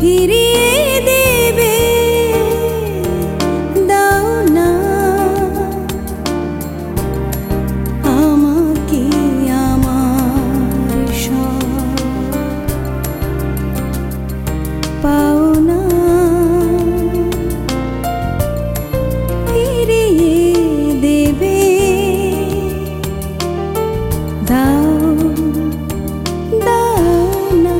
ফিরিয়ে দেবে, দাও না আমাকে আমার সব পাওনা ফিরিয়ে দেবে, দাও না।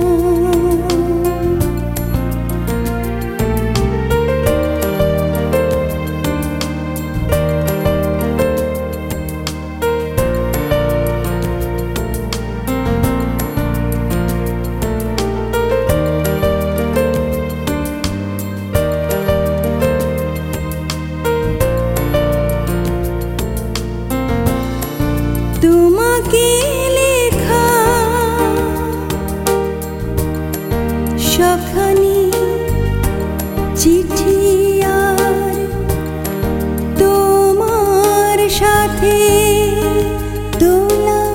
তোমাকে লেখা সখানি চিঠি আর তোমার সাথে তোলা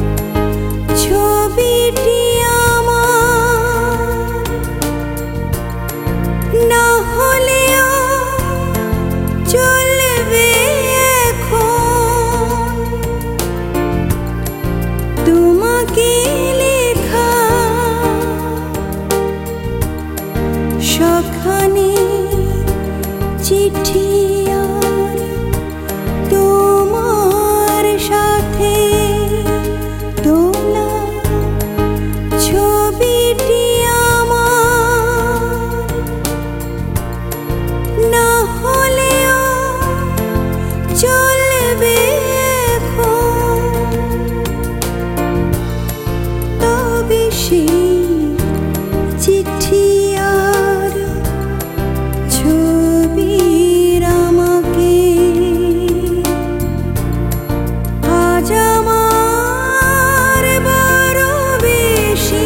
ছবিটি আমার না হলেও চলবে এখন। তোমাকে লেখা সখানি চিঠি আর তোমার সাথে তোলা ছবিটি আমার না হলেও চলবে এখন। তবে সেই চিঠি আর ছবির আমাকে আজ আমার বড় বেশি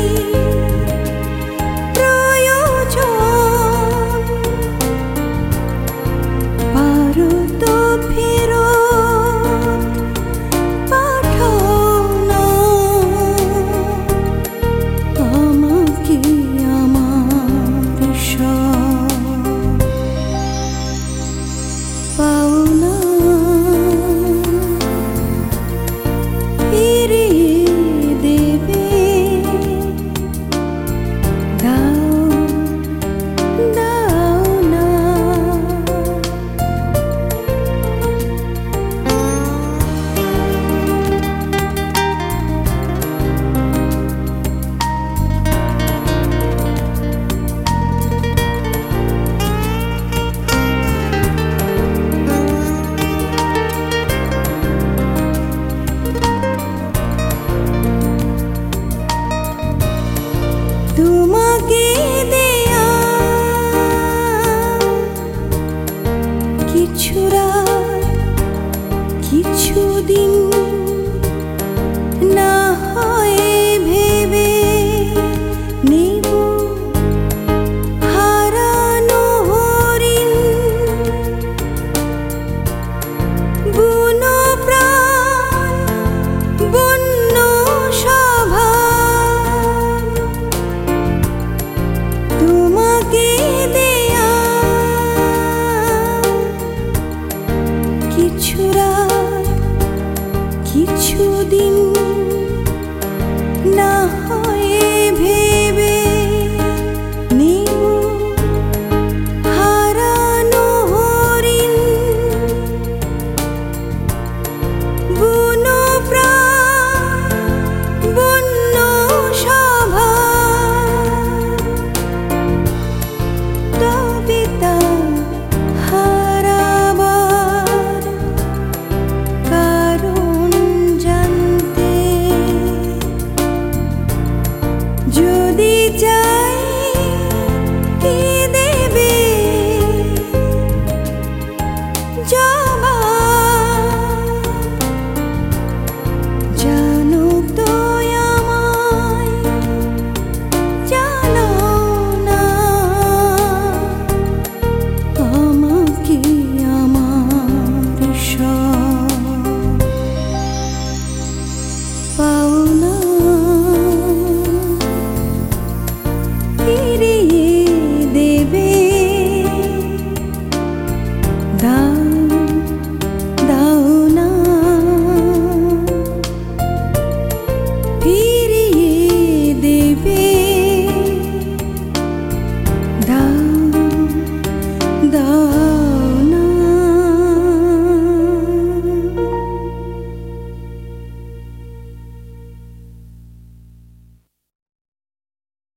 প্রয়োজন। পারো তো ফেরত পাঠাও না আমাকে আমার সব পাওনা ফিরিয়ে দেবে, দাও না। তোমাকে দেয়া কিছু রাত কিছু দিন না হয় ভেবে নেব হারানো হরিণ। বুনো প্রাণ বন্য স্বভাব তোমাকে দেয়া কিছু রাত কিছু দিন না হয় ভেবে নেব হারানো হরিণ। বুনো প্রাণ বন্য স্বভাব তবে তা হারাবার কারণ জানতে যদি চাই কি দেবে জবাব। জানো তো আমায় জানো না আমাকে আমার সব পাওনা ফিরিয়ে দেবে। দাও দাও না ফিরিয়ে দেবে। দাও দাও